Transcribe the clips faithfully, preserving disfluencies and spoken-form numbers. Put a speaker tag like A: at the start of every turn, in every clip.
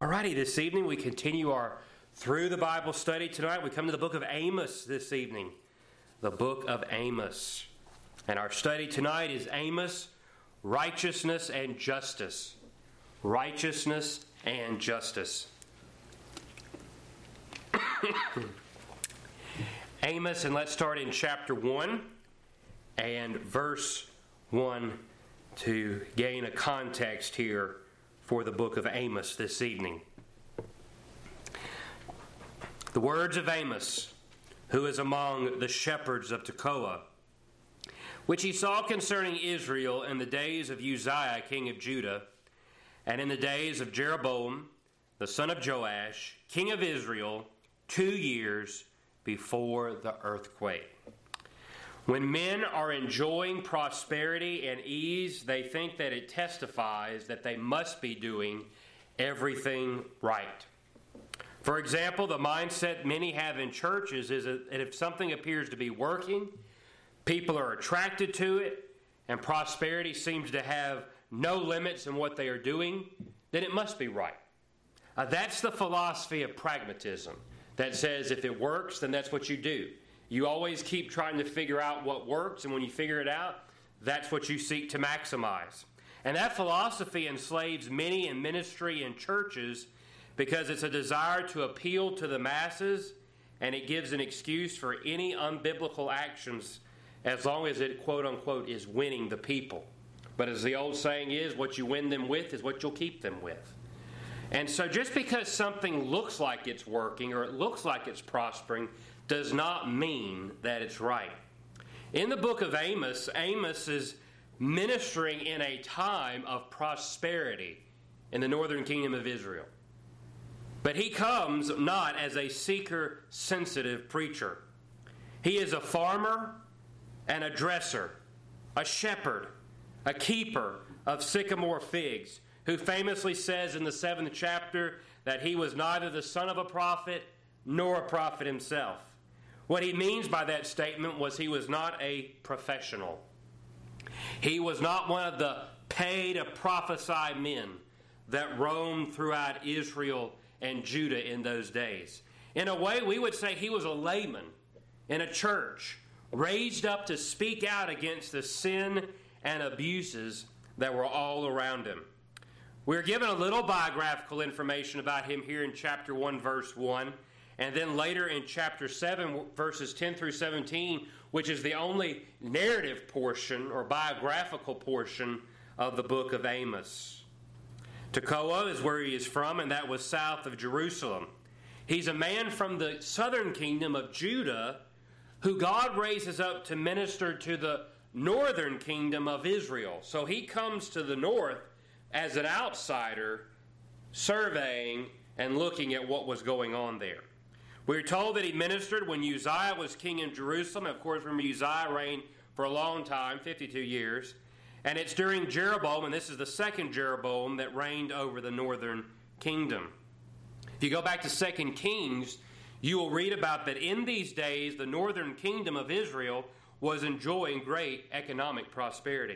A: Alrighty, this evening we continue our Through the Bible study. Tonight we come to the book of Amos this evening. The book of Amos. And our study tonight is Amos, Righteousness and Justice. Righteousness and Justice. Amos, and let's start in chapter one and verse one to gain a context here for the book of Amos this evening. The words of Amos, who is among the shepherds of Tekoa, which he saw concerning Israel in the days of Uzziah, king of Judah, and in the days of Jeroboam, the son of Joash, king of Israel, two years before the earthquake. When men are enjoying prosperity and ease, they think that it testifies that they must be doing everything right. For example, the mindset many have in churches is that if something appears to be working, people are attracted to it, and prosperity seems to have no limits in what they are doing, then it must be right. Uh, that's the philosophy of pragmatism that says if it works, then that's what you do. You always keep trying to figure out what works, and when you figure it out, that's what you seek to maximize. And that philosophy enslaves many in ministry and churches because it's a desire to appeal to the masses, and it gives an excuse for any unbiblical actions as long as it, quote-unquote, is winning the people. But as the old saying is, what you win them with is what you'll keep them with. And so just because something looks like it's working or it looks like it's prospering does not mean that it's right. In the book of Amos, Amos is ministering in a time of prosperity in the northern kingdom of Israel. But he comes not as a seeker-sensitive preacher. He is a farmer and a dresser, a shepherd, a keeper of sycamore figs, who famously says in the seventh chapter that he was neither the son of a prophet nor a prophet himself. What he means by that statement was he was not a professional. He was not one of the pay-to-prophesy men that roamed throughout Israel and Judah in those days. In a way, we would say he was a layman in a church, raised up to speak out against the sin and abuses that were all around him. We're given a little biographical information about him here in chapter one, verse one, and then later in chapter seven, verses ten through seventeen, which is the only narrative portion or biographical portion of the book of Amos. Tekoa is where he is from, and that was south of Jerusalem. He's a man from the southern kingdom of Judah who God raises up to minister to the northern kingdom of Israel. So he comes to the north as an outsider, surveying and looking at what was going on there. We're told that he ministered when Uzziah was king in Jerusalem. Of course, remember Uzziah reigned for a long time, fifty-two years. And it's during Jeroboam, and this is the second Jeroboam, that reigned over the northern kingdom. If you go back to Second Kings, you will read about that in these days, the northern kingdom of Israel was enjoying great economic prosperity.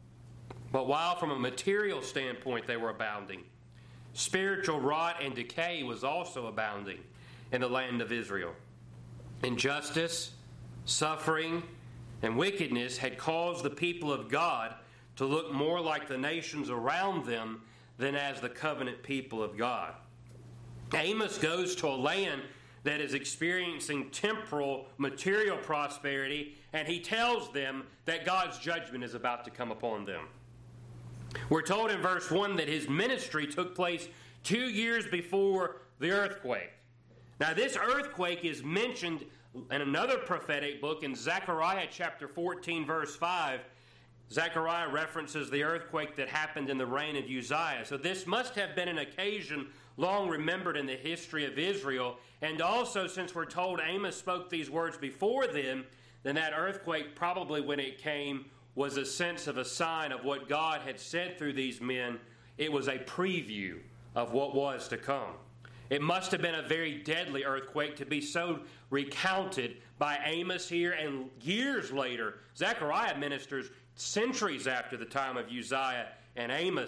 A: But while from a material standpoint they were abounding, spiritual rot and decay was also abounding in the land of Israel. Injustice, suffering, and wickedness had caused the people of God to look more like the nations around them than as the covenant people of God. Amos goes to a land that is experiencing temporal, material prosperity, and he tells them that God's judgment is about to come upon them. We're told in verse one that his ministry took place two years before the earthquake. Now, this earthquake is mentioned in another prophetic book in Zechariah chapter fourteen, verse five. Zechariah references the earthquake that happened in the reign of Uzziah. So this must have been an occasion long remembered in the history of Israel. And also, since we're told Amos spoke these words before them, then that earthquake probably when it came was a sense of a sign of what God had said through these men. It was a preview of what was to come. It must have been a very deadly earthquake to be so recounted by Amos here, and years later, Zechariah ministers centuries after the time of Uzziah and Amos,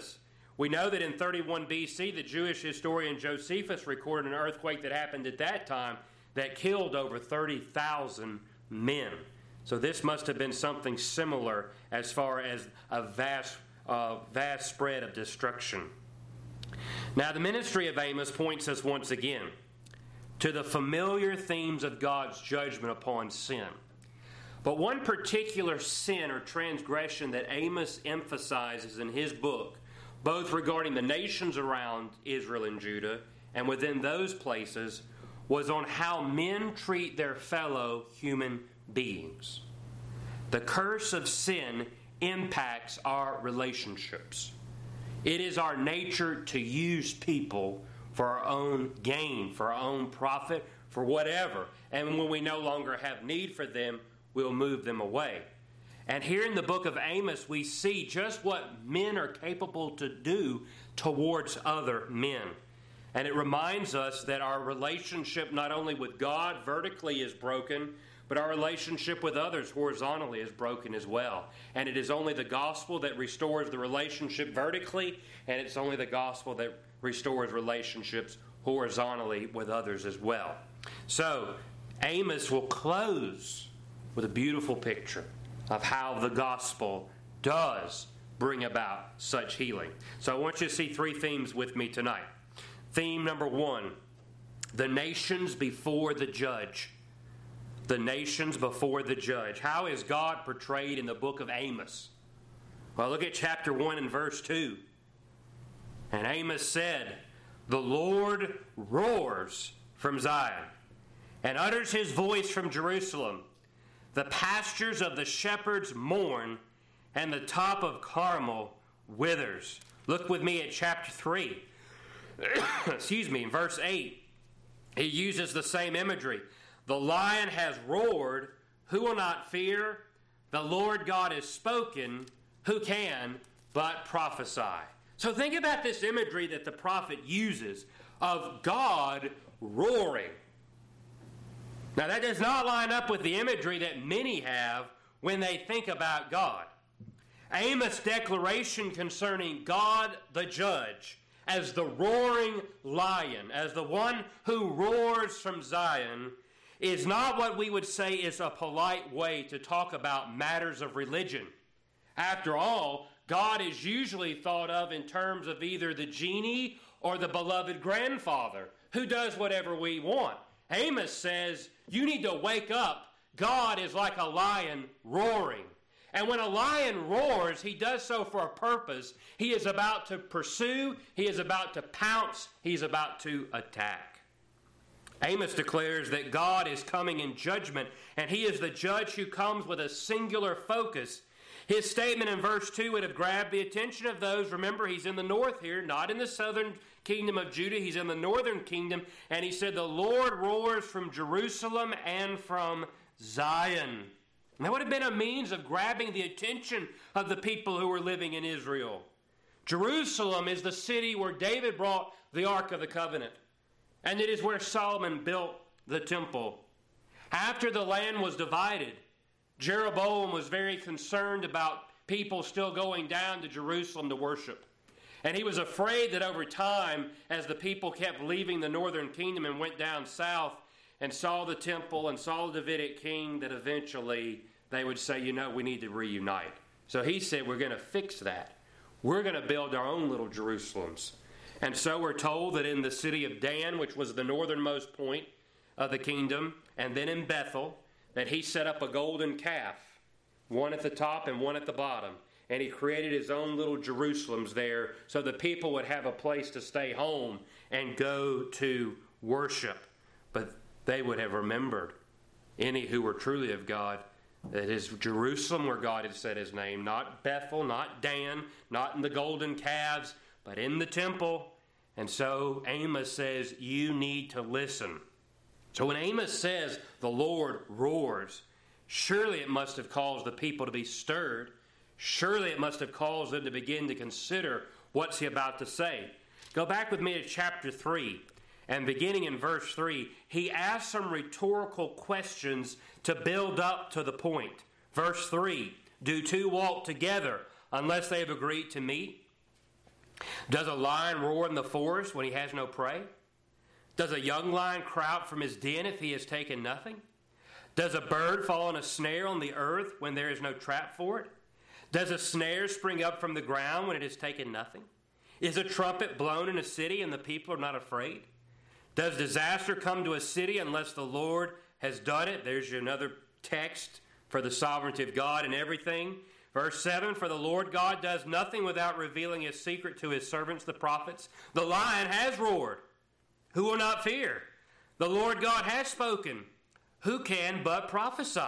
A: We know that in thirty-one B C, the Jewish historian Josephus recorded an earthquake that happened at that time that killed over thirty thousand men. So this must have been something similar as far as a vast, uh, vast spread of destruction. Now, the ministry of Amos points us once again to the familiar themes of God's judgment upon sin. But one particular sin or transgression that Amos emphasizes in his book, both regarding the nations around Israel and Judah and within those places, was on how men treat their fellow human beings. The curse of sin impacts our relationships. It is our nature to use people for our own gain, for our own profit, for whatever. And when we no longer have need for them, we'll move them away. And here in the book of Amos, we see just what men are capable to do towards other men. And it reminds us that our relationship not only with God vertically is broken, but our relationship with others horizontally is broken as well. And it is only the gospel that restores the relationship vertically, and it's only the gospel that restores relationships horizontally with others as well. So, Amos will close with a beautiful picture of how the gospel does bring about such healing. So I want you to see three themes with me tonight. Theme number one, the nations before the judge. The nations before the judge. How is God portrayed in the book of Amos? Well, look at chapter one and verse two. And Amos said, "The Lord roars from Zion and utters his voice from Jerusalem. The pastures of the shepherds mourn, and the top of Carmel withers." Look with me at chapter three. Excuse me, in verse eight. He uses the same imagery. "The lion has roared, who will not fear? The Lord God has spoken, who can but prophesy?" So think about this imagery that the prophet uses of God roaring. Now that does not line up with the imagery that many have when they think about God. Amos' declaration concerning God the judge as the roaring lion, as the one who roars from Zion, is not what we would say is a polite way to talk about matters of religion. After all, God is usually thought of in terms of either the genie or the beloved grandfather who does whatever we want. Amos says, you need to wake up. God is like a lion roaring. And when a lion roars, he does so for a purpose. He is about to pursue, he is about to pounce, he's about to attack. Amos declares that God is coming in judgment, and he is the judge who comes with a singular focus. His statement in verse two would have grabbed the attention of those. Remember, he's in the north here, not in the southern kingdom of Judah. He's in the northern kingdom. And he said, "The Lord roars from Jerusalem and from Zion." And that would have been a means of grabbing the attention of the people who were living in Israel. Jerusalem is the city where David brought the Ark of the Covenant. And it is where Solomon built the temple. After the land was divided, Jeroboam was very concerned about people still going down to Jerusalem to worship. And he was afraid that over time, as the people kept leaving the northern kingdom and went down south and saw the temple and saw the Davidic king, that eventually they would say, you know, we need to reunite. So he said, we're going to fix that. We're going to build our own little Jerusalems. And so we're told that in the city of Dan, which was the northernmost point of the kingdom, and then in Bethel, that he set up a golden calf, one at the top and one at the bottom. And he created his own little Jerusalems there so the people would have a place to stay home and go to worship. But they would have remembered, any who were truly of God, that it is Jerusalem where God had set his name, not Bethel, not Dan, not in the golden calves, but in the temple. And so Amos says, you need to listen. So when Amos says the Lord roars, surely it must have caused the people to be stirred. Surely it must have caused them to begin to consider what's he about to say. Go back with me to chapter three. And beginning in verse three, he asks some rhetorical questions to build up to the point. Verse three, do two walk together unless they have agreed to meet? Does a lion roar in the forest when he has no prey? Does a young lion cry out from his den if he has taken nothing? Does a bird fall in a snare on the earth when there is no trap for it? Does a snare spring up from the ground when it has taken nothing? Is a trumpet blown in a city and the people are not afraid? Does disaster come to a city unless the Lord has done it? There's another text for the sovereignty of God and everything. Verse seven, for the Lord God does nothing without revealing his secret to his servants, the prophets. The lion has roared. Who will not fear? The Lord God has spoken. Who can but prophesy?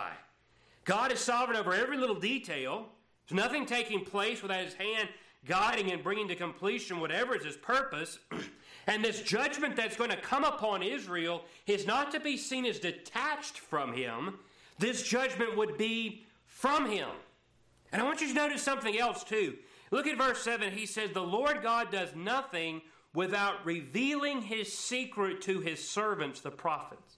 A: God is sovereign over every little detail. There's nothing taking place without his hand guiding and bringing to completion whatever is his purpose. And this judgment that's going to come upon Israel is not to be seen as detached from him. This judgment would be from him. And I want you to notice something else too. Look at verse seven. He says, the Lord God does nothing without revealing his secret to his servants, the prophets.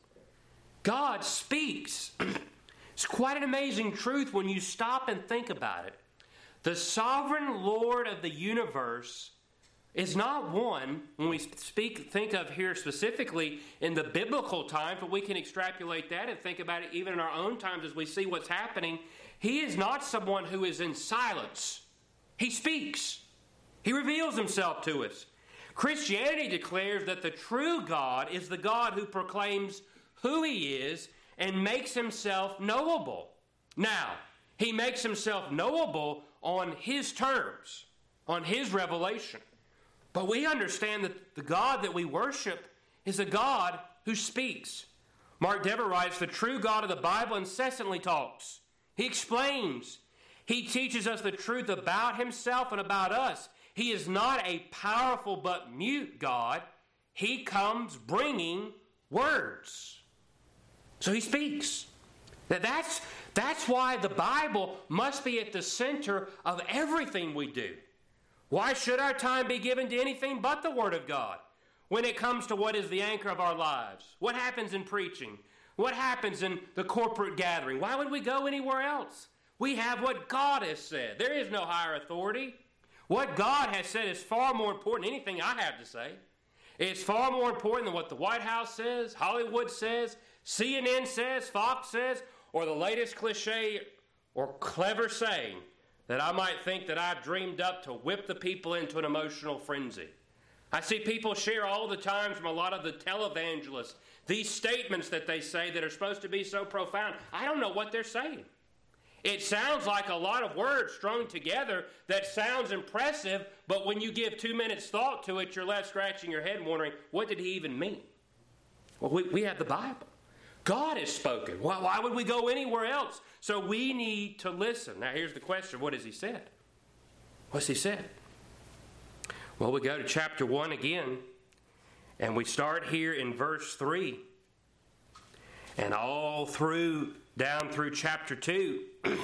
A: God speaks. It's quite an amazing truth when you stop and think about it. The sovereign Lord of the universe is not one, when we speak, think of here specifically in the biblical times, but we can extrapolate that and think about it even in our own times as we see what's happening. He is not someone who is in silence. He speaks. He reveals himself to us. Christianity declares that the true God is the God who proclaims who he is and makes himself knowable. Now, he makes himself knowable on his terms, on his revelation. But we understand that the God that we worship is a God who speaks. Mark Dever writes, the true God of the Bible incessantly talks. He explains. He teaches us the truth about himself and about us. He is not a powerful but mute God. He comes bringing words. So he speaks. That's, that's why the Bible must be at the center of everything we do. Why should our time be given to anything but the Word of God when it comes to what is the anchor of our lives? What happens in preaching? What happens in the corporate gathering? Why would we go anywhere else? We have what God has said. There is no higher authority. What God has said is far more important than anything I have to say. It's far more important than what the White House says, Hollywood says, C N N says, Fox says, or the latest cliche or clever saying that I might think that I've dreamed up to whip the people into an emotional frenzy. I see people share all the time from a lot of the televangelists these statements that they say that are supposed to be so profound. I don't know what they're saying. It sounds like a lot of words strung together that sounds impressive, but when you give two minutes thought to it, you're left scratching your head and wondering, what did he even mean? Well, we, we have the Bible. God has spoken. Well, why would we go anywhere else? So we need to listen. Now, here's the question. What has he said? What's he said? Well, we go to chapter one again, and we start here in verse three. And all through, down through chapter two,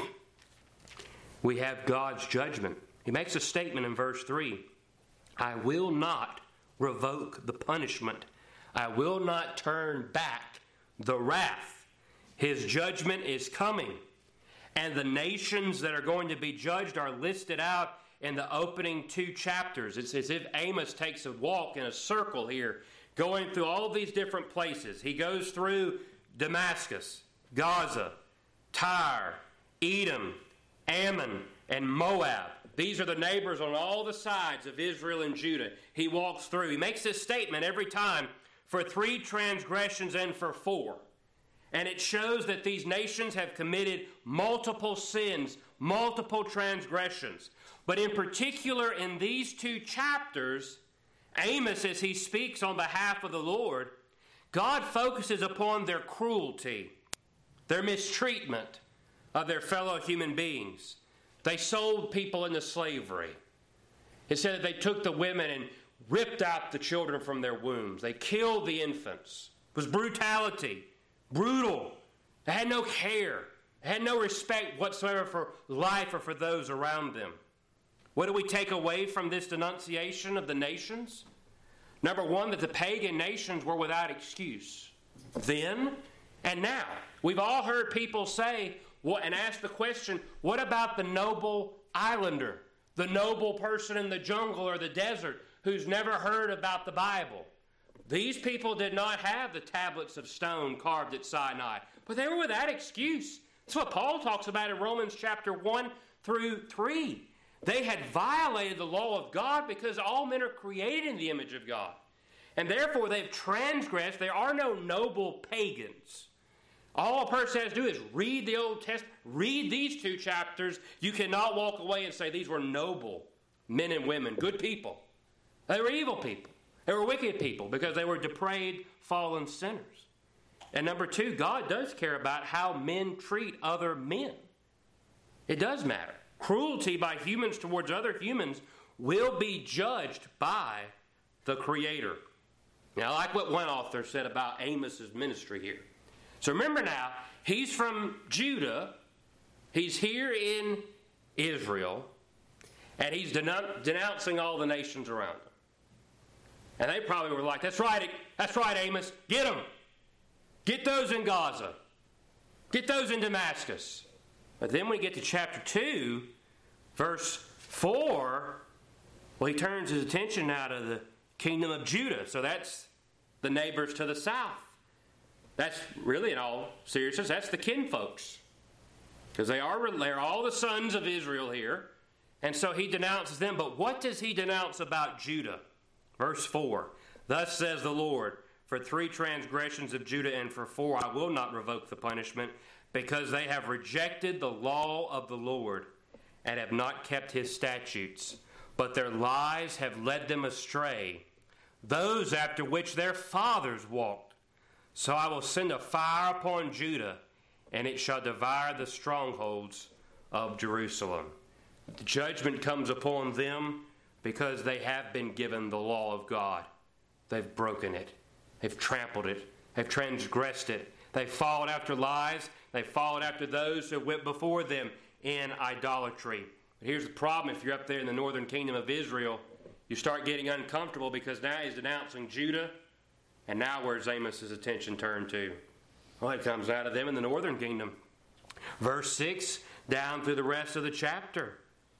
A: we have God's judgment. He makes a statement in verse three. I will not revoke the punishment. I will not turn back the wrath. His judgment is coming. And the nations that are going to be judged are listed out in the opening two chapters. It's as if Amos takes a walk in a circle here, going through all of these different places. He goes through Damascus, Gaza, Tyre, Edom, Ammon, and Moab. These are the neighbors on all the sides of Israel and Judah. He walks through. He makes this statement every time, for three transgressions and for four. And it shows that these nations have committed multiple sins, multiple transgressions. But in particular, in these two chapters, Amos, as he speaks on behalf of the Lord, God focuses upon their cruelty, their mistreatment of their fellow human beings. They sold people into slavery. It said that they took the women and ripped out the children from their wombs. They killed the infants. It was brutality, brutal. They had no care. They had no respect whatsoever for life or for those around them. What do we take away from this denunciation of the nations? Number one, that the pagan nations were without excuse. Then and now. We've all heard people say, well, and ask the question, what about the noble islander, the noble person in the jungle or the desert who's never heard about the Bible. These people did not have the tablets of stone carved at Sinai, but they were without excuse. That's what Paul talks about in Romans chapter one through three. They had violated the law of God because all men are created in the image of God. And therefore they've transgressed. There are no noble pagans. All a person has to do is read the Old Testament, read these two chapters. You cannot walk away and say these were noble men and women, good people. They were evil people. They were wicked people because they were depraved, fallen sinners. And number two, God does care about how men treat other men. It does matter. Cruelty by humans towards other humans will be judged by the Creator. Now, I like what one author said about Amos's ministry here. So remember now, he's from Judah. He's here in Israel. And he's denou- denouncing all the nations around him. And they probably were like, that's right, that's right, Amos. Get them. Get those in Gaza. Get those in Damascus. But then we get to chapter two, verse four. Well, he turns his attention now to the kingdom of Judah. So that's the neighbors to the south. That's really, in all seriousness, that's the kinfolks. Because they are, they're all the sons of Israel here. And so he denounces them. But what does he denounce about Judah? Verse four, thus says the Lord, for three transgressions of Judah and for four I will not revoke the punishment, because they have rejected the law of the Lord and have not kept his statutes, but their lies have led them astray, those after which their fathers walked. So I will send a fire upon Judah, and it shall devour the strongholds of Jerusalem. The judgment comes upon them because they have been given the law of God. They've broken it. They've trampled it. They've transgressed it. They've followed after lies. They've followed after those who went before them in idolatry. But here's the problem. If you're up there in the northern kingdom of Israel, you start getting uncomfortable because now he's denouncing Judah. And now where's Amos's attention turned to? Well, it comes out of them in the northern kingdom. Verse six, down through the rest of the chapter.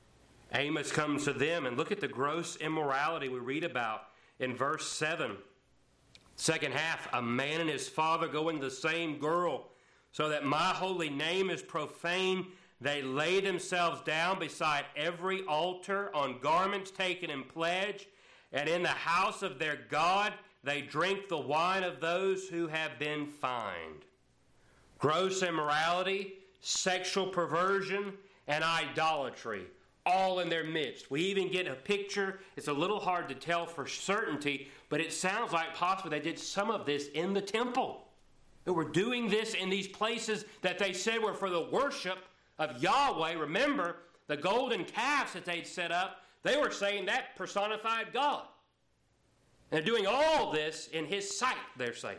A: Amos comes to them, and look at the gross immorality we read about in verse seven. Second half, a man and his father going to the same girl, so that my holy name is profane. They lay themselves down beside every altar on garments taken in pledge, and in the house of their God they drink the wine of those who have been fined. Gross immorality, sexual perversion, and idolatry, all in their midst. We even get a picture. It's a little hard to tell for certainty, but it sounds like possibly they did some of this in the temple. They were doing this in these places that they said were for the worship of Yahweh. Remember, the golden calves that they'd set up, they were saying that personified God. And they're doing all this in his sight, they're saying.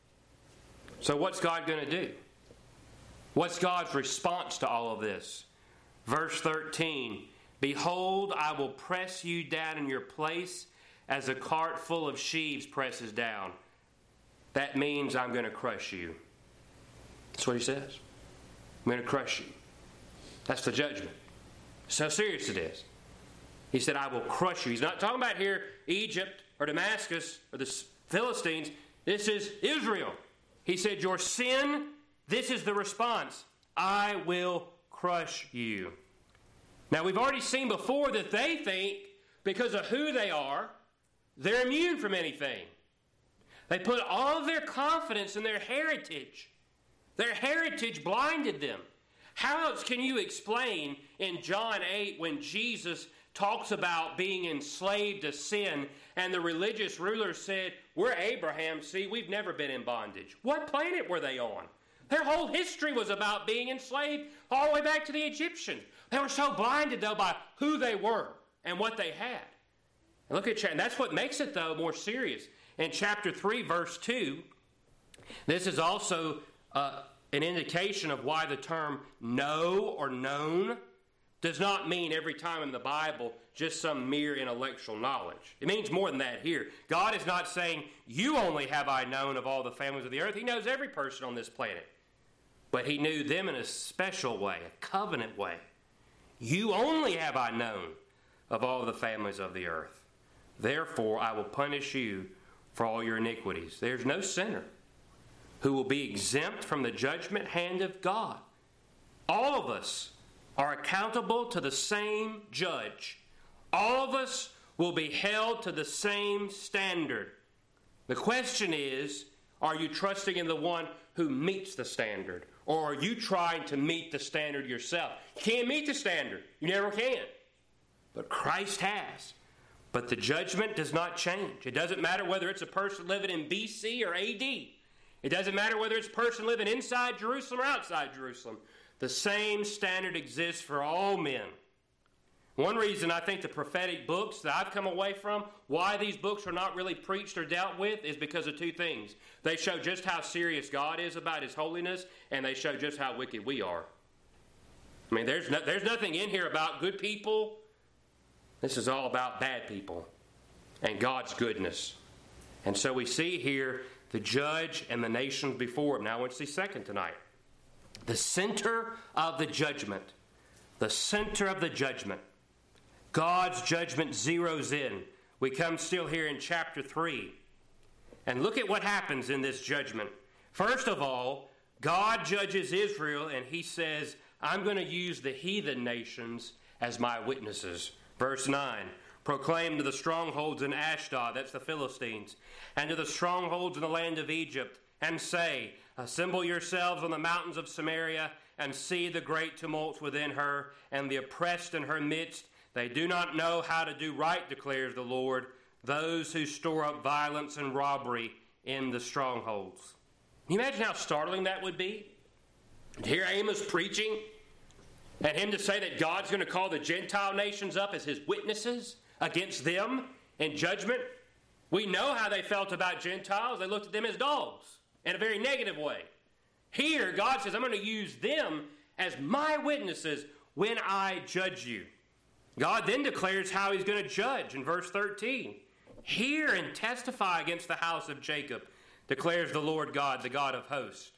A: So what's God going to do? What's God's response to all of this? Verse thirteen, behold, I will press you down in your place as a cart full of sheaves presses down. That means I'm going to crush you. That's what he says. I'm going to crush you. That's the judgment. So serious it is. He said, I will crush you. He's not talking about here Egypt or Damascus or the Philistines. This is Israel. He said, your sin, this is the response. I will crush you. Now, we've already seen before that they think because of who they are, they're immune from anything. They put all of their confidence in their heritage. Their heritage blinded them. How else can you explain in John eight when Jesus talks about being enslaved to sin and the religious rulers said, we're Abraham, see, we've never been in bondage. What planet were they on? Their whole history was about being enslaved all the way back to the Egyptians. They were so blinded, though, by who they were and what they had. And look at, and that's what makes it, though, more serious. In chapter three, verse two, this is also uh, an indication of why the term know or known does not mean every time in the Bible just some mere intellectual knowledge. It means more than that here. God is not saying, you only have I known of all the families of the earth. He knows every person on this planet. But he knew them in a special way, a covenant way. You only have I known of all the families of the earth. Therefore, I will punish you for all your iniquities. There's no sinner who will be exempt from the judgment hand of God. All of us are accountable to the same judge. All of us will be held to the same standard. The question is, are you trusting in the one who meets the standard? Or are you trying to meet the standard yourself? You can't meet the standard. You never can. But Christ has. But the judgment does not change. It doesn't matter whether it's a person living in B C or A D. It doesn't matter whether it's a person living inside Jerusalem or outside Jerusalem. The same standard exists for all men. One reason I think the prophetic books that I've come away from, why these books are not really preached or dealt with, is because of two things. They show just how serious God is about His holiness, and they show just how wicked we are. I mean, there's no, there's nothing in here about good people. This is all about bad people and God's goodness. And so we see here the judge and the nations before him. Now I want to see second tonight. The center of the judgment. The center of the judgment. God's judgment zeroes in. We come still here in chapter three. And look at what happens in this judgment. First of all, God judges Israel and He says, I'm going to use the heathen nations as my witnesses. Verse nine, proclaim to the strongholds in Ashdod, that's the Philistines, and to the strongholds in the land of Egypt, and say, assemble yourselves on the mountains of Samaria, and see the great tumults within her, and the oppressed in her midst. They do not know how to do right, declares the Lord, those who store up violence and robbery in the strongholds. Can you imagine how startling that would be? To hear Amos preaching, and him to say that God's going to call the Gentile nations up as His witnesses against them in judgment. We know how they felt about Gentiles. They looked at them as dogs in a very negative way. Here, God says, I'm going to use them as my witnesses when I judge you. God then declares how He's going to judge in verse thirteen. Hear and testify against the house of Jacob, declares the Lord God, the God of hosts,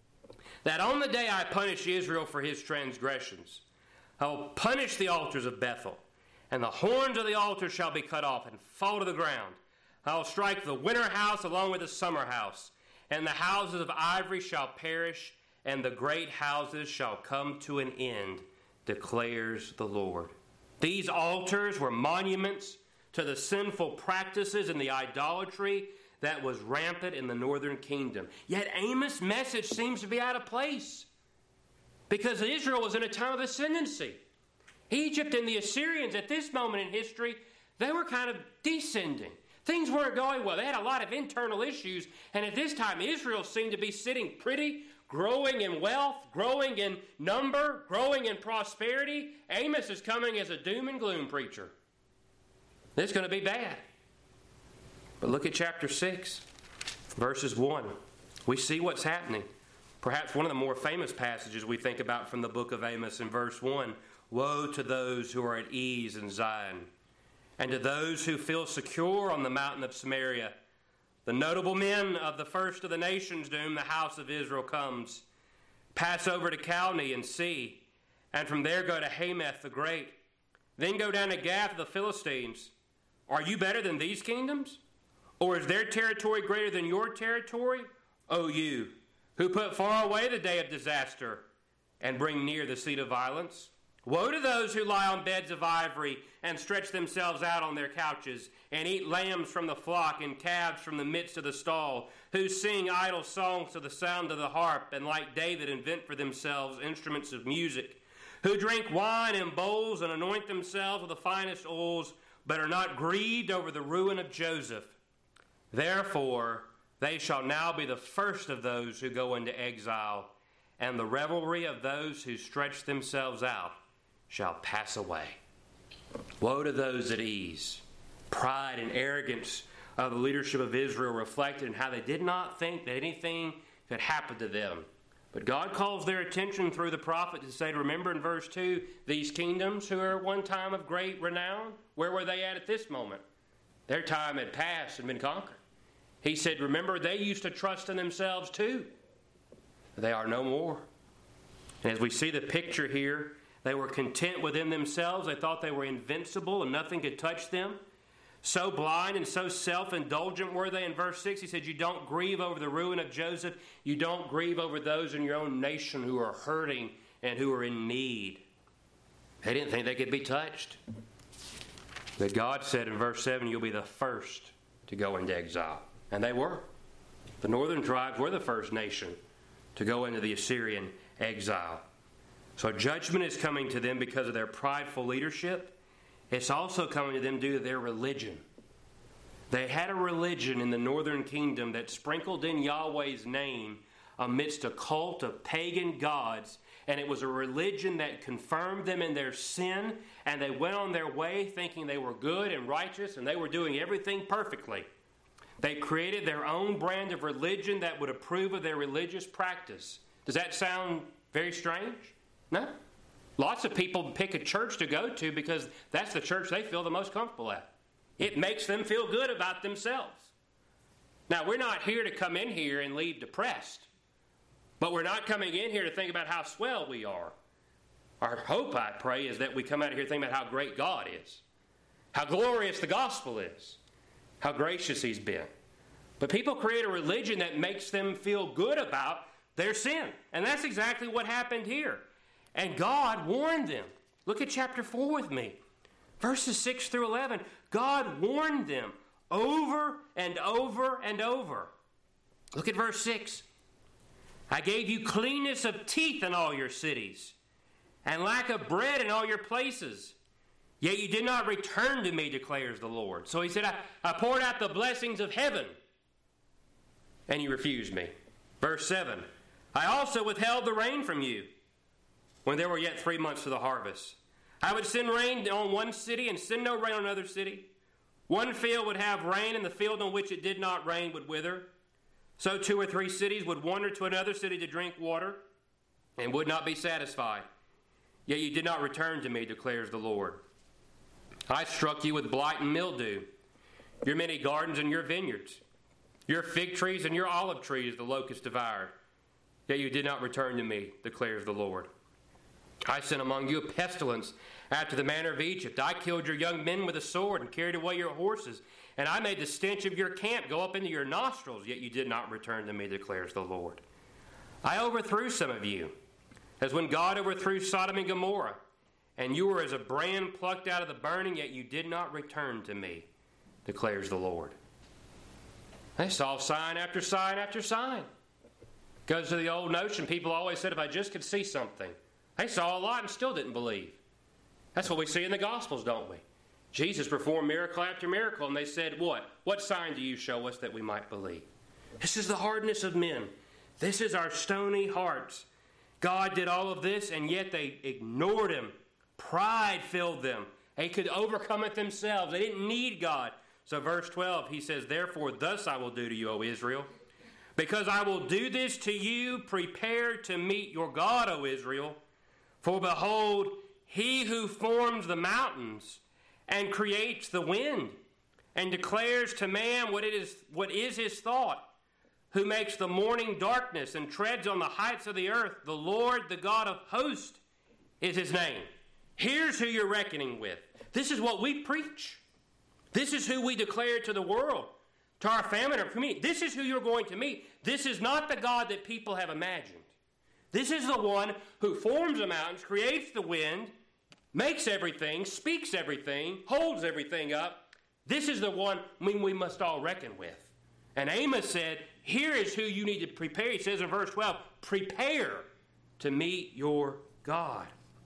A: that on the day I punish Israel for his transgressions, I will punish the altars of Bethel, and the horns of the altar shall be cut off and fall to the ground. I will strike the winter house along with the summer house, and the houses of ivory shall perish, and the great houses shall come to an end, declares the Lord. These altars were monuments to the sinful practices and the idolatry that was rampant in the northern kingdom. Yet Amos' message seems to be out of place because Israel was in a time of ascendancy. Egypt and the Assyrians at this moment in history, they were kind of descending. Things weren't going well. They had a lot of internal issues, and at this time Israel seemed to be sitting pretty, growing in wealth, growing in number, growing in prosperity. Amos is coming as a doom and gloom preacher. This is going to be bad. But look at chapter six, verses one. We see what's happening. Perhaps one of the more famous passages we think about from the book of Amos in verse one. Woe to those who are at ease in Zion, and to those who feel secure on the mountain of Samaria. The notable men of the first of the nations to whom the house of Israel comes. Pass over to Calne and see, and from there go to Hamath the Great. Then go down to Gath of the Philistines. Are you better than these kingdoms? Or is their territory greater than your territory? O you, who put far away the day of disaster and bring near the seat of violence. Woe to those who lie on beds of ivory and stretch themselves out on their couches and eat lambs from the flock and calves from the midst of the stall, who sing idle songs to the sound of the harp and like David invent for themselves instruments of music, who drink wine in bowls and anoint themselves with the finest oils, but are not grieved over the ruin of Joseph. Therefore, they shall now be the first of those who go into exile, and the revelry of those who stretch themselves out shall pass away. Woe to those at ease. Pride and arrogance of the leadership of Israel reflected in how they did not think that anything could happen to them. But God calls their attention through the prophet to say, remember in verse two, these kingdoms who are at one time of great renown, where were they at at this moment? Their time had passed and been conquered. He said, remember, they used to trust in themselves too. They are no more. And as we see the picture here, They were content within themselves. They thought they were invincible and nothing could touch them. So blind and so self-indulgent were they. In verse six, he said, you don't grieve over the ruin of Joseph. You don't grieve over those in your own nation who are hurting and who are in need. They didn't think they could be touched. But God said in verse seven, you'll be the first to go into exile. And they were. The northern tribes were the first nation to go into the Assyrian exile. So judgment is coming to them because of their prideful leadership. It's also coming to them due to their religion. They had a religion in the northern kingdom that sprinkled in Yahweh's name amidst a cult of pagan gods, and it was a religion that confirmed them in their sin, and they went on their way thinking they were good and righteous, and they were doing everything perfectly. They created their own brand of religion that would approve of their religious practice. Does that sound very strange? No. Lots of people pick a church to go to because that's the church they feel the most comfortable at. It makes them feel good about themselves. Now, we're not here to come in here and leave depressed. But we're not coming in here to think about how swell we are. Our hope, I pray, is that we come out of here thinking about how great God is, how glorious the gospel is, how gracious he's been. But people create a religion that makes them feel good about their sin. And that's exactly what happened here. And God warned them. Look at chapter four with me. Verses six through eleven. God warned them over and over and over. Look at verse six. I gave you cleanness of teeth in all your cities, and lack of bread in all your places. Yet you did not return to me, declares the Lord. So he said, I, I poured out the blessings of heaven, and you refused me. Verse seven. I also withheld the rain from you, when there were yet three months to the harvest. I would send rain on one city and send no rain on another city. One field would have rain, and the field on which it did not rain would wither. So two or three cities would wander to another city to drink water and would not be satisfied. Yet you did not return to me, declares the Lord. I struck you with blight and mildew, your many gardens and your vineyards, your fig trees and your olive trees the locust devoured. Yet you did not return to me, declares the Lord. I sent among you a pestilence after the manner of Egypt. I killed your young men with a sword and carried away your horses. And I made the stench of your camp go up into your nostrils, yet you did not return to me, declares the Lord. I overthrew some of you, as when God overthrew Sodom and Gomorrah. And you were as a brand plucked out of the burning, yet you did not return to me, declares the Lord. They saw sign after sign after sign. Goes to the old notion, people always said, if I just could see something. They saw a lot and still didn't believe. That's what we see in the Gospels, don't we? Jesus performed miracle after miracle, and they said, what? What sign do you show us that we might believe? This is the hardness of men. This is our stony hearts. God did all of this, and yet they ignored him. Pride filled them. They could overcome it themselves. They didn't need God. So verse twelve, he says, therefore, thus I will do to you, O Israel. Because I will do this to you, prepare to meet your God, O Israel. For behold, he who forms the mountains and creates the wind, and declares to man what it is, what is his thought, who makes the morning darkness and treads on the heights of the earth, the Lord, the God of hosts, is his name. Here's who you're reckoning with. This is what we preach. This is who we declare to the world, to our family and our community. This is who you're going to meet. This is not the God that people have imagined. This is the one who forms the mountains, creates the wind, makes everything, speaks everything, holds everything up. This is the one whom we must all reckon with. And Amos said, here is who you need to prepare. He says in verse twelve, prepare to meet your God.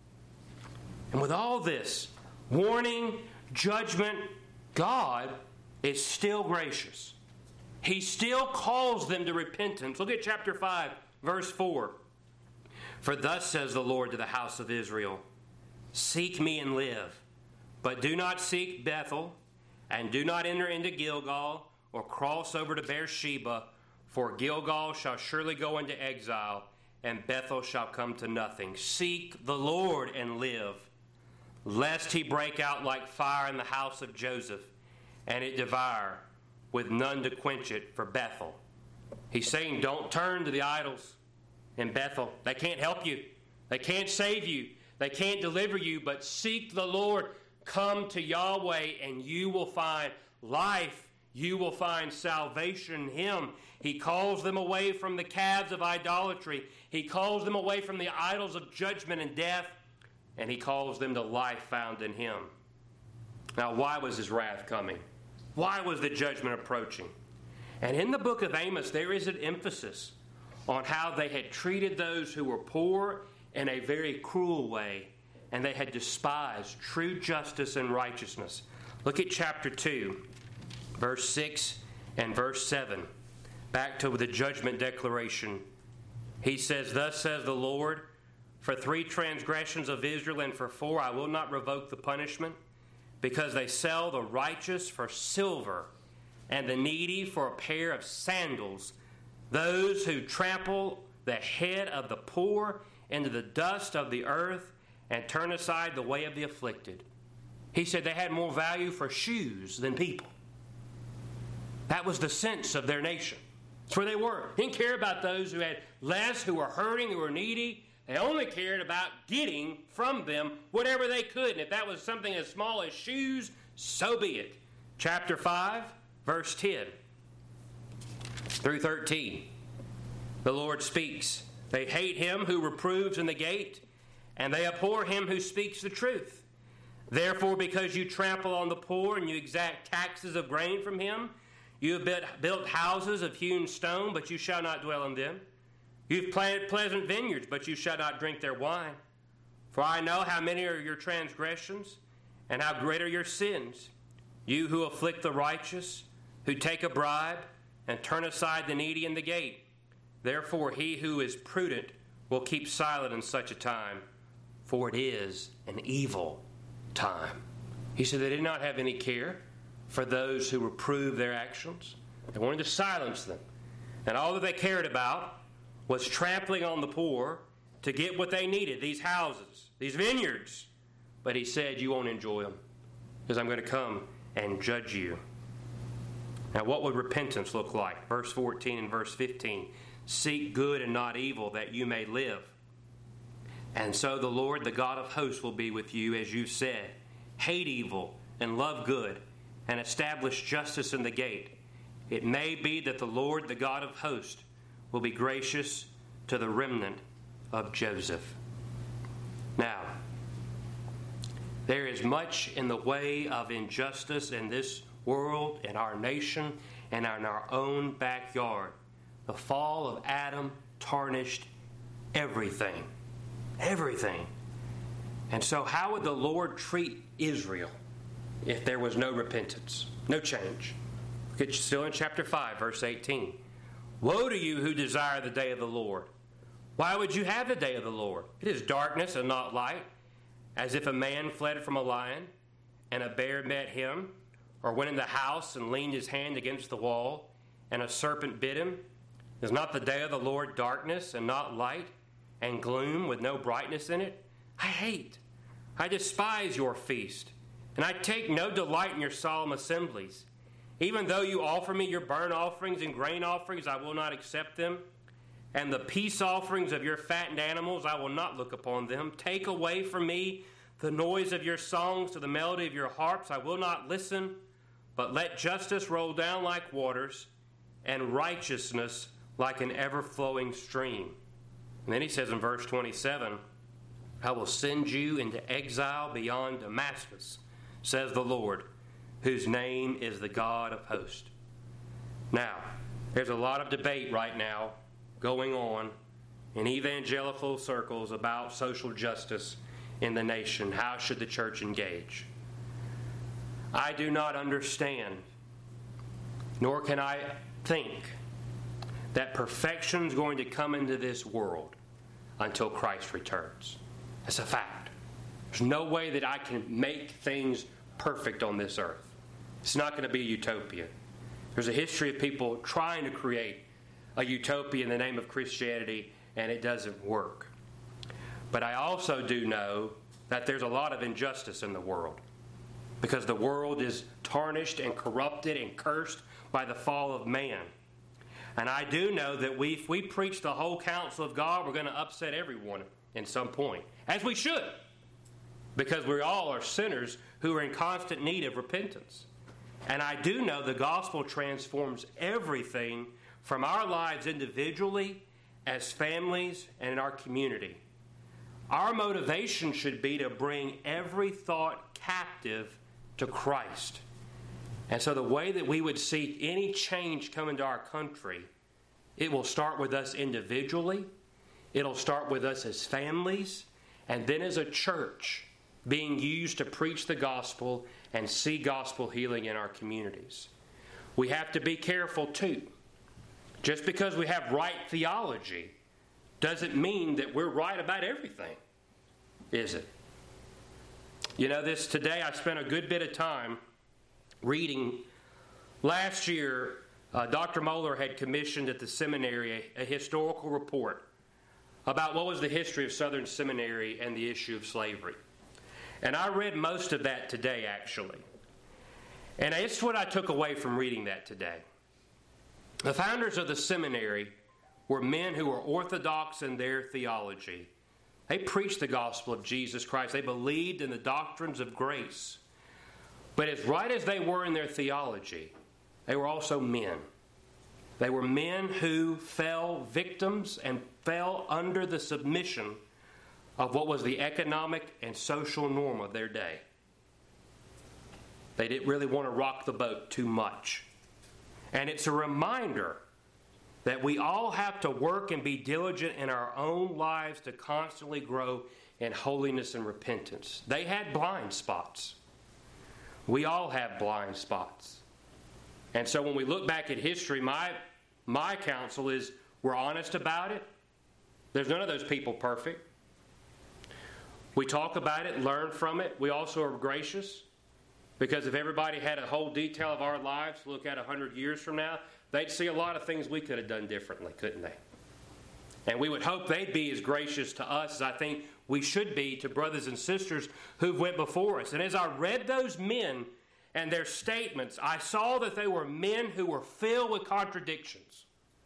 A: And with all this warning, judgment, God is still gracious. He still calls them to repentance. Look at chapter five, verse four. For thus says the Lord to the house of Israel, seek me and live, but do not seek Bethel, and do not enter into Gilgal, or cross over to Beersheba, for Gilgal shall surely go into exile, and Bethel shall come to nothing. Seek the Lord and live, lest he break out like fire in the house of Joseph, and it devour, with none to quench it for Bethel. He's saying, don't turn to the idols in Bethel. They can't help you. They can't save you. They can't deliver you, but seek the Lord. Come to Yahweh, and you will find life. You will find salvation in Him. He calls them away from the calves of idolatry. He calls them away from the idols of judgment and death, and He calls them to life found in Him. Now, why was His wrath coming? Why was the judgment approaching? And in the book of Amos, there is an emphasis on how they had treated those who were poor in a very cruel way, and they had despised true justice and righteousness. Look at chapter two, verse six and verse seven. Back to the judgment declaration. He says, "Thus says the Lord, for three transgressions of Israel and for four I will not revoke the punishment, because they sell the righteous for silver and the needy for a pair of sandals, those who trample the head of the poor into the dust of the earth and turn aside the way of the afflicted." He said they had more value for shoes than people. That was the sense of their nation. That's where they were. They didn't care about those who had less, who were hurting, who were needy. They only cared about getting from them whatever they could. And if that was something as small as shoes, so be it. Chapter five, verse ten through thirteen. The Lord speaks. They hate him who reproves in the gate, and they abhor him who speaks the truth. Therefore, because you trample on the poor and you exact taxes of grain from him, you have built houses of hewn stone, but you shall not dwell in them. You've planted pleasant vineyards, but you shall not drink their wine. For I know how many are your transgressions, and how great are your sins. You who afflict the righteous, who take a bribe, and turn aside the needy in the gate. Therefore he who is prudent will keep silent in such a time, for it is an evil time. He said they did not have any care for those who reprove their actions. They wanted to silence them. And all that they cared about was trampling on the poor to get what they needed, these houses, these vineyards. But he said, you won't enjoy them, because I'm going to come and judge you. Now, what would repentance look like? Verse fourteen and verse fifteen. Seek good and not evil, that you may live. And so the Lord, the God of hosts, will be with you, as you said. Hate evil and love good, and establish justice in the gate. It may be that the Lord, the God of hosts, will be gracious to the remnant of Joseph. Now, there is much in the way of injustice in this world, in our nation, and in our own backyard. The fall of Adam tarnished everything. Everything. And so how would the Lord treat Israel if there was no repentance, no change? It's still in chapter five, verse eighteen. Woe to you who desire the day of the Lord. Why would you have the day of the Lord? It is darkness and not light, as if a man fled from a lion and a bear met him, or went in the house and leaned his hand against the wall, and a serpent bit him. Is not the day of the Lord darkness and not light, and gloom with no brightness in it? I hate, I despise your feast, and I take no delight in your solemn assemblies. Even though you offer me your burnt offerings and grain offerings, I will not accept them. And the peace offerings of your fattened animals, I will not look upon them. Take away from me the noise of your songs, to the melody of your harps, I will not listen. But let justice roll down like waters, and righteousness like an ever-flowing stream. And then he says in verse twenty-seven, I will send you into exile beyond Damascus, says the Lord, whose name is the God of hosts. Now, there's a lot of debate right now going on in evangelical circles about social justice in the nation. How should the church engage? I do not understand, nor can I think, that perfection is going to come into this world until Christ returns. That's a fact. There's no way that I can make things perfect on this earth. It's not going to be a utopia. There's a history of people trying to create a utopia in the name of Christianity, and it doesn't work. But I also do know that there's a lot of injustice in the world, because the world is tarnished and corrupted and cursed by the fall of man. And I do know that we, if we preach the whole counsel of God, we're going to upset everyone in some point, as we should. because we all are sinners who are in constant need of repentance. And I do know the gospel transforms everything from our lives individually, as families, and in our community. Our motivation should be to bring every thought captive to Christ. And so the way that we would see any change come into our country, it will start with us individually, it'll start with us as families, and then as a church being used to preach the gospel and see gospel healing in our communities. We have to be careful too. Just because we have right theology doesn't mean that we're right about everything, is it? You know, this today I spent a good bit of time reading. Last year, uh, Doctor Moeller had commissioned at the seminary a, a historical report about what was the history of Southern Seminary and the issue of slavery. And I read most of that today, actually. And it's what I took away from reading that today. The founders of the seminary were men who were orthodox in their theology. They preached the gospel of Jesus Christ. They believed in the doctrines of grace. But as right as they were in their theology, they were also men. They were men who fell victims and fell under the submission of what was the economic and social norm of their day. They didn't really want to rock the boat too much. And it's a reminder that we all have to work and be diligent in our own lives to constantly grow in holiness and repentance. They had blind spots. We all have blind spots. And so when we look back at history, my, my counsel is we're honest about it. There's none of those people perfect. We talk about it, learn from it. We also are gracious, because if everybody had a whole detail of our lives to look at one hundred years from now, they'd see a lot of things we could have done differently, couldn't they? And we would hope they'd be as gracious to us as I think we should be to brothers and sisters who've went before us. And as I read those men and their statements, I saw that they were men who were filled with contradictions.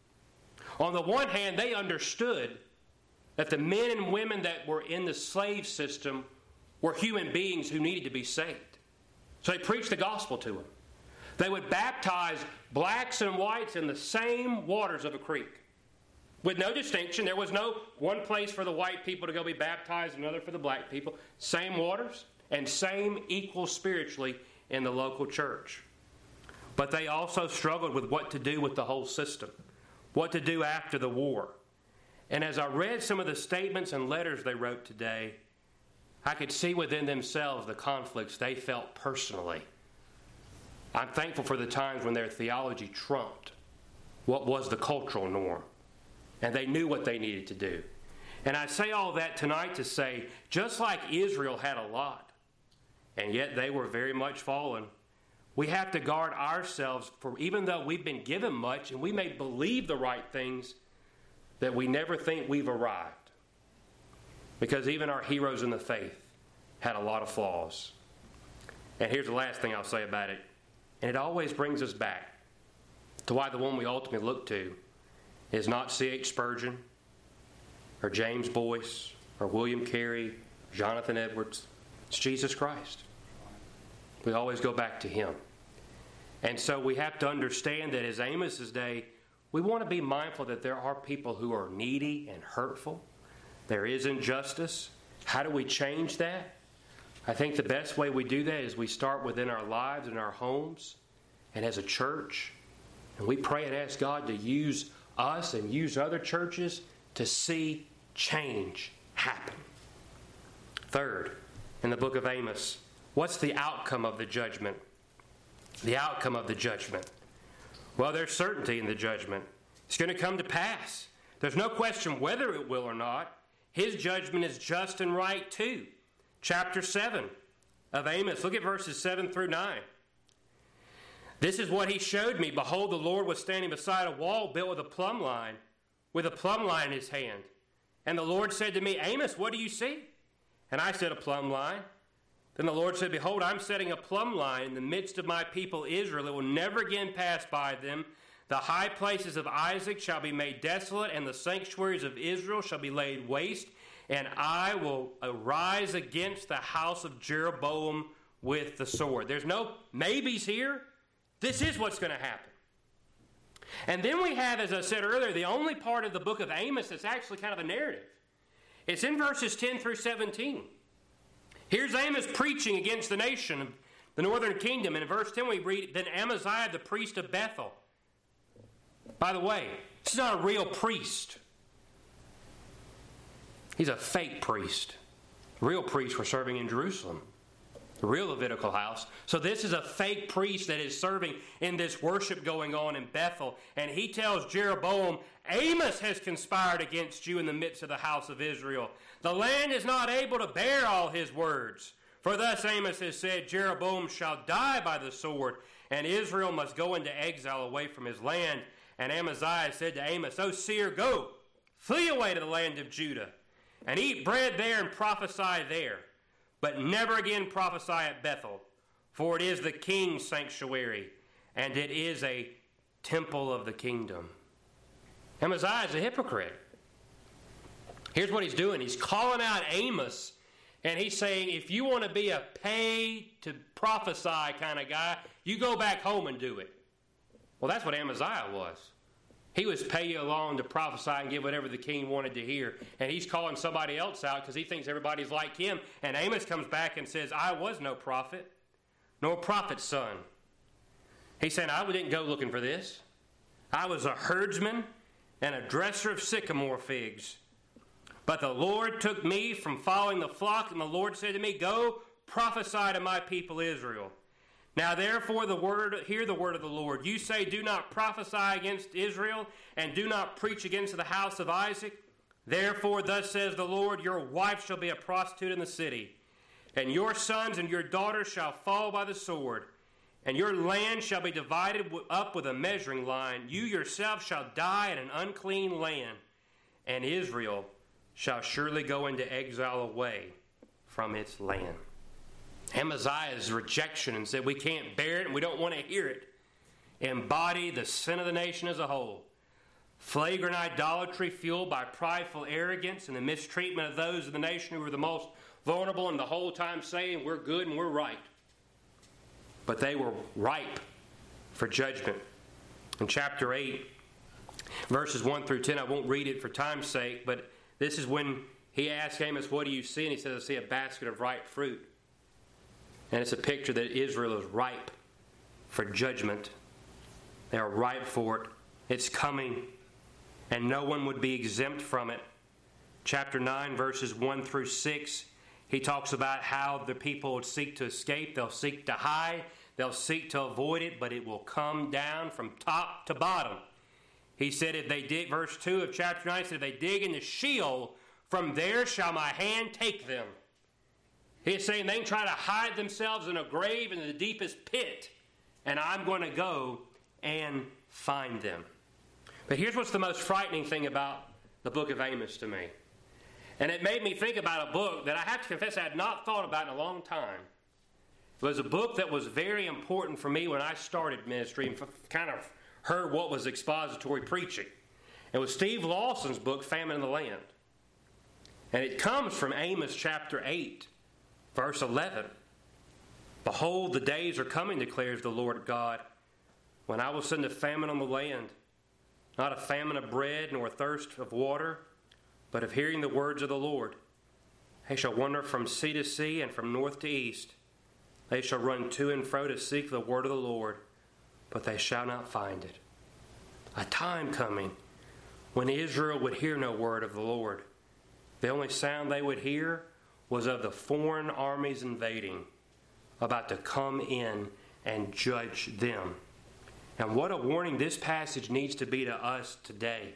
A: On the one hand, they understood that the men and women that were in the slave system were human beings who needed to be saved. So they preached the gospel to them. They would baptize blacks and whites in the same waters of a creek, with no distinction. There was no one place for the white people to go be baptized, another for the black people. Same waters and same equal spiritually in the local church. But they also struggled with what to do with the whole system, what to do after the war. And as I read some of the statements and letters they wrote today, I could see within themselves the conflicts they felt personally. I'm thankful for the times when their theology trumped what was the cultural norm, and they knew what they needed to do. And I say all that tonight to say, just like Israel had a lot, and yet they were very much fallen, we have to guard ourselves, for even though we've been given much and we may believe the right things, that we never think we've arrived. Because even our heroes in the faith had a lot of flaws. And here's the last thing I'll say about it. And it always brings us back to why the one we ultimately look to is not C H Spurgeon or James Boyce or William Carey, Jonathan Edwards. It's Jesus Christ. We always go back to him. And so we have to understand that as Amos's day, we want to be mindful that there are people who are needy and hurtful. There is injustice. How do we change that? I think the best way we do that is we start within our lives and our homes and as a church. And we pray and ask God to use us and use other churches to see change happen. Third, in the book of Amos, what's the outcome of the judgment? The outcome of the judgment. Well, there's certainty in the judgment. It's going to come to pass. There's no question whether it will or not. His judgment is just and right too. Chapter seven of Amos. Look at verses seven through nine. This is what he showed me. Behold, the Lord was standing beside a wall built with a plumb line, with a plumb line in his hand. And the Lord said to me, Amos, what do you see? And I said, a plumb line. Then the Lord said, behold, I'm setting a plumb line in the midst of my people Israel. It will never again pass by them. The high places of Isaac shall be made desolate, and the sanctuaries of Israel shall be laid waste. and I will arise against the house of Jeroboam with the sword. There's no maybes here. This is what's going to happen. And then we have, as I said earlier, the only part of the book of Amos that's actually kind of a narrative. It's in verses ten through seventeen. Here's Amos preaching against the nation of the northern kingdom. And in verse ten we read, then Amaziah the priest of Bethel. By the way, this is not a real priest. He's a fake priest. Real priests were serving in Jerusalem, the real Levitical house. So this is a fake priest that is serving in this worship going on in Bethel. And he tells Jeroboam, Amos has conspired against you in the midst of the house of Israel. The land is not able to bear all his words. For thus Amos has said, Jeroboam shall die by the sword, and Israel must go into exile away from his land. And Amaziah said to Amos, O seer, go, flee away to the land of Judah, and eat bread there and prophesy there. But never again prophesy at Bethel, for it is the king's sanctuary, and it is a temple of the kingdom. Amaziah is a hypocrite. Here's what he's doing. He's calling out Amos, and he's saying, if you want to be a pay to prophesy kind of guy, you go back home and do it. Well, that's what Amaziah was. He was pay you along to prophesy and give whatever the king wanted to hear. And he's calling somebody else out because he thinks everybody's like him. And Amos comes back and says, I was no prophet, nor prophet's son. He's saying, I didn't go looking for this. I was a herdsman and a dresser of sycamore figs. But the Lord took me from following the flock, and the Lord said to me, go prophesy to my people Israel. Now therefore the word, hear the word of the Lord. You say, do not prophesy against Israel, and do not preach against the house of Isaac. Therefore thus says the Lord, your wife shall be a prostitute in the city, and your sons and your daughters shall fall by the sword, and your land shall be divided up with a measuring line. You yourself shall die in an unclean land, and Israel shall surely go into exile away from its land. Amaziah's rejection and said, we can't bear it and we don't want to hear it, embody the sin of the nation as a whole. Flagrant idolatry fueled by prideful arrogance and the mistreatment of those of the nation who were the most vulnerable, and the whole time saying we're good and we're right. But they were ripe for judgment. In chapter eight, verses one through ten, I won't read it for time's sake, but this is when he asked Amos, what do you see? And he says, I see a basket of ripe fruit. And it's a picture that Israel is ripe for judgment. They are ripe for it. It's coming. And no one would be exempt from it. Chapter nine, verses one through six, he talks about how the people would seek to escape. They'll seek to hide. They'll seek to avoid it, but it will come down from top to bottom. He said, if they dig, verse two of chapter nine said, if they dig into Sheol, from there shall my hand take them. He's saying they can try to hide themselves in a grave in the deepest pit, and I'm going to go and find them. But here's what's the most frightening thing about the book of Amos to me. And it made me think about a book that I have to confess I had not thought about in a long time. It was a book that was very important for me when I started ministry and kind of heard what was expository preaching. It was Steve Lawson's book, Famine in the Land. And it comes from Amos chapter eight. Verse eleven, behold, the days are coming, declares the Lord God, when I will send a famine on the land, not a famine of bread nor a thirst of water, but of hearing the words of the Lord. They shall wander from sea to sea and from north to east. They shall run to and fro to seek the word of the Lord, but they shall not find it. A time coming when Israel would hear no word of the Lord. The only sound they would hear was of the foreign armies invading, about to come in and judge them. And what a warning this passage needs to be to us today.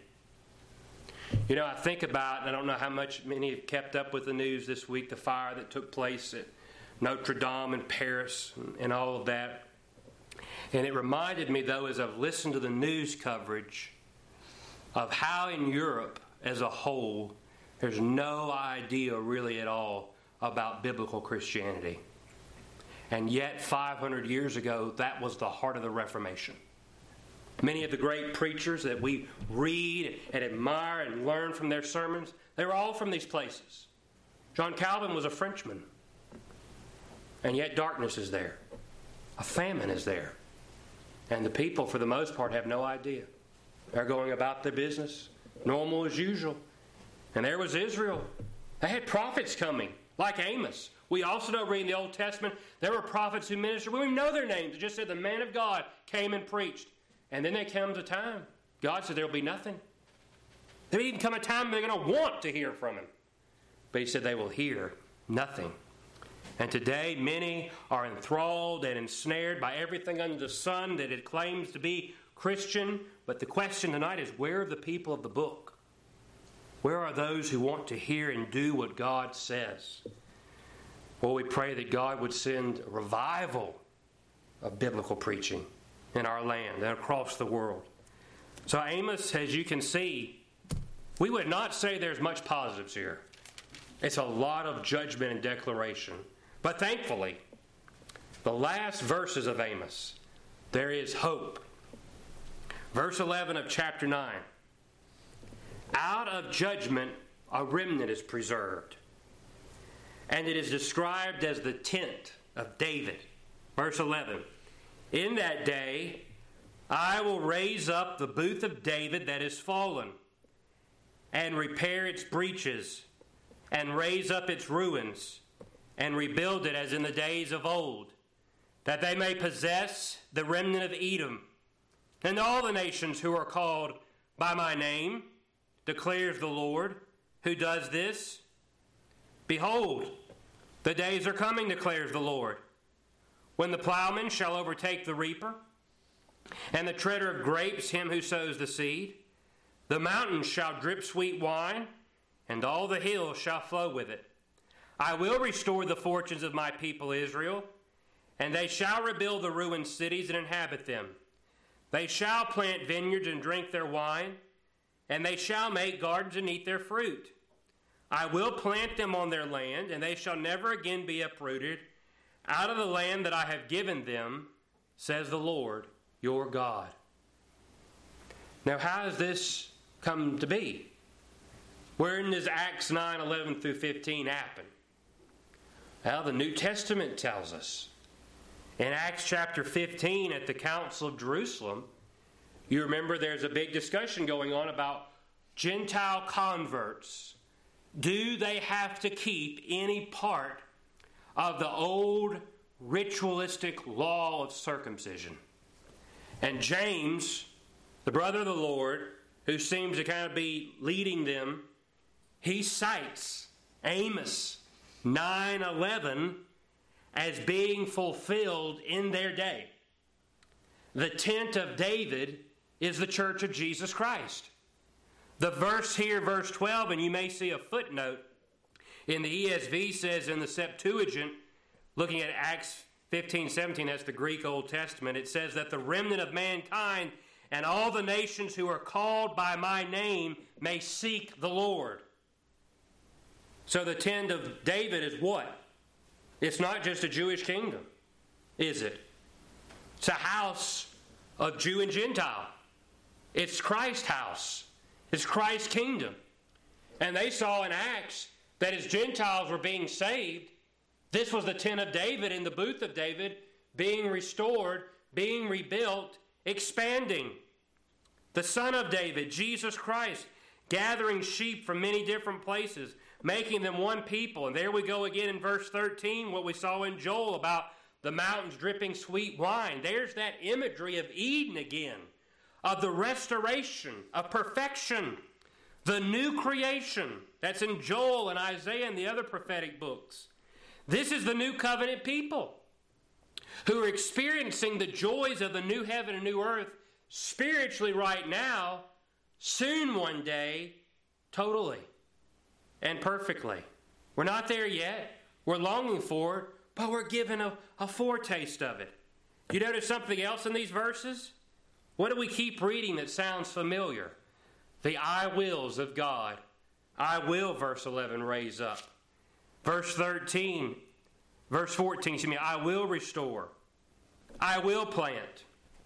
A: You know, I think about, I don't know how much many have kept up with the news this week, the fire that took place at Notre Dame in Paris and, and all of that. And it reminded me, though, as I've listened to the news coverage, of how in Europe as a whole, there's no idea really at all about biblical Christianity. And yet, five hundred years ago, that was the heart of the Reformation. Many of the great preachers that we read and admire and learn from their sermons, they were all from these places. John Calvin was a Frenchman. And yet darkness is there. A famine is there. And the people, for the most part, have no idea. They're going about their business, normal as usual. And there was Israel. They had prophets coming, like Amos. We also know, reading the Old Testament, there were prophets who ministered. We know their names. It just said the man of God came and preached. And then there comes a time. God said there will be nothing. There will even come a time they're going to want to hear from him. But he said they will hear nothing. And today, many are enthralled and ensnared by everything under the sun that it claims to be Christian. But the question tonight is, where are the people of the book? Where are those who want to hear and do what God says? Well, we pray that God would send a revival of biblical preaching in our land and across the world. So Amos, as you can see, we would not say there's much positives here. It's a lot of judgment and declaration. But thankfully, the last verses of Amos, there is hope. Verse eleven of chapter nine. Out of judgment a remnant is preserved, and it is described as the tent of David. Verse eleven. In that day I will raise up the booth of David that is fallen, and repair its breaches, and raise up its ruins, and rebuild it as in the days of old, that they may possess the remnant of Edom, and all the nations who are called by my name, declares the Lord, who does this. Behold, the days are coming, declares the Lord, when the plowman shall overtake the reaper, and the treader of grapes him who sows the seed. The mountains shall drip sweet wine, and all the hills shall flow with it. I will restore the fortunes of my people Israel, and they shall rebuild the ruined cities and inhabit them. They shall plant vineyards and drink their wine, and they shall make gardens and eat their fruit. I will plant them on their land, and they shall never again be uprooted out of the land that I have given them, says the Lord your God. Now, how does this come to be? Where does Acts nine, eleven through fifteen happen? Well, the New Testament tells us. In Acts chapter fifteen, at the Council of Jerusalem, you remember there's a big discussion going on about Gentile converts. Do they have to keep any part of the old ritualistic law of circumcision? And James, the brother of the Lord, who seems to kind of be leading them, he cites Amos nine eleven as being fulfilled in their day. The tent of David is the church of Jesus Christ. The verse here, verse twelve, and you may see a footnote in the E S V, says in the Septuagint, looking at Acts fifteen, seventeen, that's the Greek Old Testament, it says that the remnant of mankind and all the nations who are called by my name may seek the Lord. So the tent of David is what? It's not just a Jewish kingdom, is it? It's a house of Jew and Gentile. It's Christ's house. It's Christ's kingdom. And they saw in Acts that as Gentiles were being saved, this was the tent of David and the booth of David being restored, being rebuilt, expanding. The Son of David, Jesus Christ, gathering sheep from many different places, making them one people. And there we go again in verse thirteen, what we saw in Joel about the mountains dripping sweet wine. There's that imagery of Eden again, of the restoration, of perfection, the new creation. That's in Joel and Isaiah and the other prophetic books. This is the new covenant people who are experiencing the joys of the new heaven and new earth spiritually right now, soon one day, totally and perfectly. We're not there yet. We're longing for it, but we're given a, a foretaste of it. You notice something else in these verses? What do we keep reading that sounds familiar? The I wills of God. I will, verse eleven, raise up. Verse thirteen, verse fourteen, excuse me, I will restore. I will plant.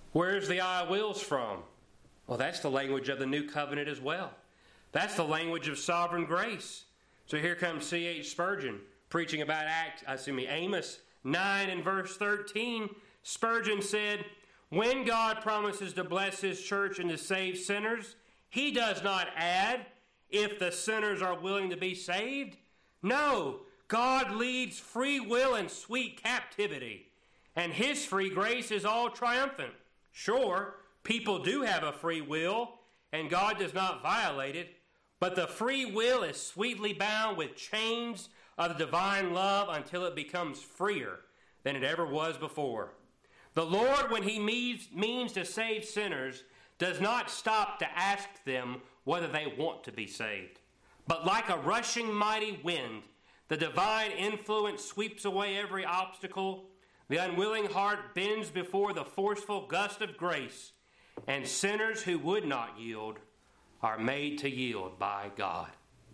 A: Where's the I wills from? Well, that's the language of the new covenant as well. That's the language of sovereign grace. So here comes C H Spurgeon preaching about Act, I assume Amos nine and verse thirteen. Spurgeon said, when God promises to bless his church and to save sinners, he does not add, if the sinners are willing to be saved. No, God leads free will in sweet captivity, and his free grace is all triumphant. Sure, people do have a free will, and God does not violate it, but the free will is sweetly bound with chains of the divine love until it becomes freer than it ever was before. The Lord, when he means, means to save sinners, does not stop to ask them whether they want to be saved. But like a rushing mighty wind, the divine influence sweeps away every obstacle. The unwilling heart bends before the forceful gust of grace, and sinners who would not yield are made to yield by God.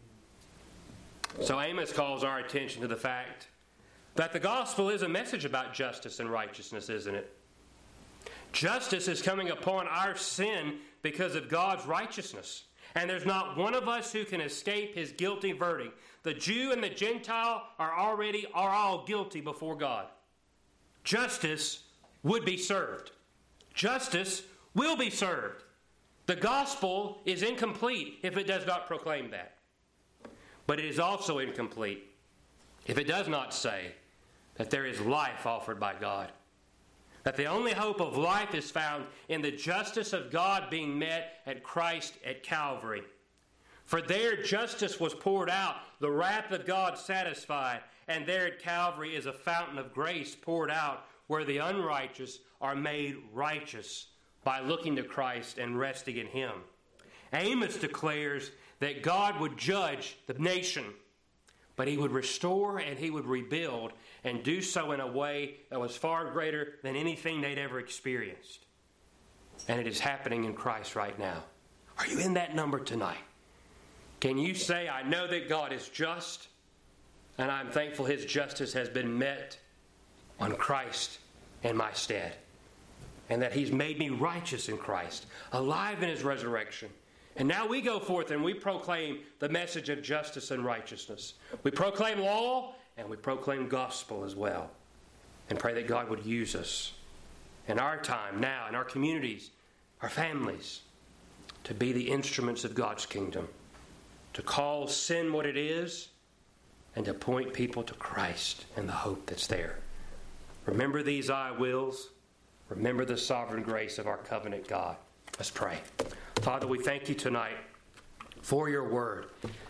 A: So Amos calls our attention to the fact that the gospel is a message about justice and righteousness, isn't it? Justice is coming upon our sin because of God's righteousness. And there's not one of us who can escape his guilty verdict. The Jew and the Gentile are already are all guilty before God. Justice would be served. Justice will be served. The gospel is incomplete if it does not proclaim that. But it is also incomplete if it does not say that there is life offered by God. That the only hope of life is found in the justice of God being met at Christ at Calvary. For there justice was poured out, the wrath of God satisfied, and there at Calvary is a fountain of grace poured out where the unrighteous are made righteous by looking to Christ and resting in him. Amos declares that God would judge the nation, but he would restore and he would rebuild, and do so in a way that was far greater than anything they'd ever experienced. And it is happening in Christ right now. Are you in that number tonight? Can you say, I know that God is just, and I'm thankful his justice has been met on Christ in my stead, and that he's made me righteous in Christ, alive in his resurrection. And now we go forth and we proclaim the message of justice and righteousness. We proclaim law and we proclaim gospel as well. And pray that God would use us in our time now, in our communities, our families, to be the instruments of God's kingdom, to call sin what it is, and to point people to Christ and the hope that's there. Remember these I wills. Remember the sovereign grace of our covenant God. Let's pray. Father, we thank you tonight for your word.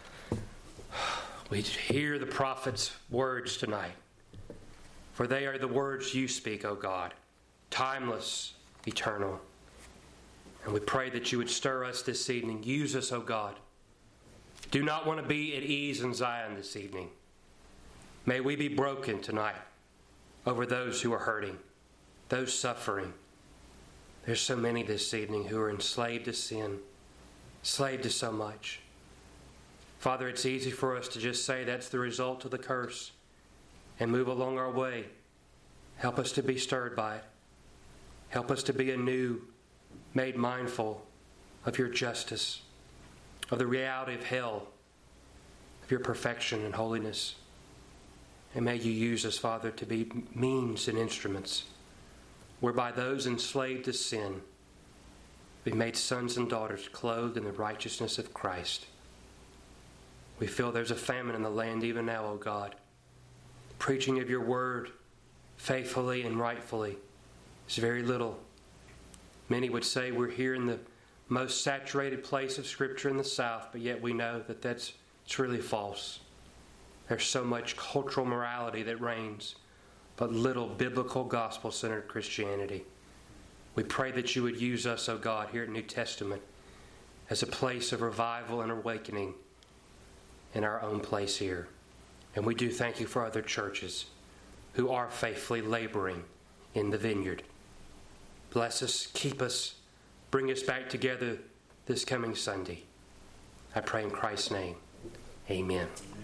A: We hear the prophet's words tonight, for they are the words you speak, O God, timeless, eternal. And we pray that you would stir us this evening. Use us, O God. Do not want to be at ease in Zion this evening. May we be broken tonight over those who are hurting, those suffering. There's so many this evening who are enslaved to sin, enslaved to so much. Father, it's easy for us to just say that's the result of the curse and move along our way. Help us to be stirred by it. Help us to be anew made mindful of your justice, of the reality of hell, of your perfection and holiness. And may you use us, Father, to be means and instruments whereby those enslaved to sin be made sons and daughters clothed in the righteousness of Christ. We feel there's a famine in the land even now, O God. Preaching of your word faithfully and rightfully is very little. Many would say we're here in the most saturated place of Scripture in the South, but yet we know that that's it's really false. There's so much cultural morality that reigns, but little biblical gospel-centered Christianity. We pray that you would use us, O God, here at New Testament as a place of revival and awakening in our own place here. And we do thank you for other churches who are faithfully laboring in the vineyard. Bless us, keep us, bring us back together this coming Sunday. I pray in Christ's name. Amen.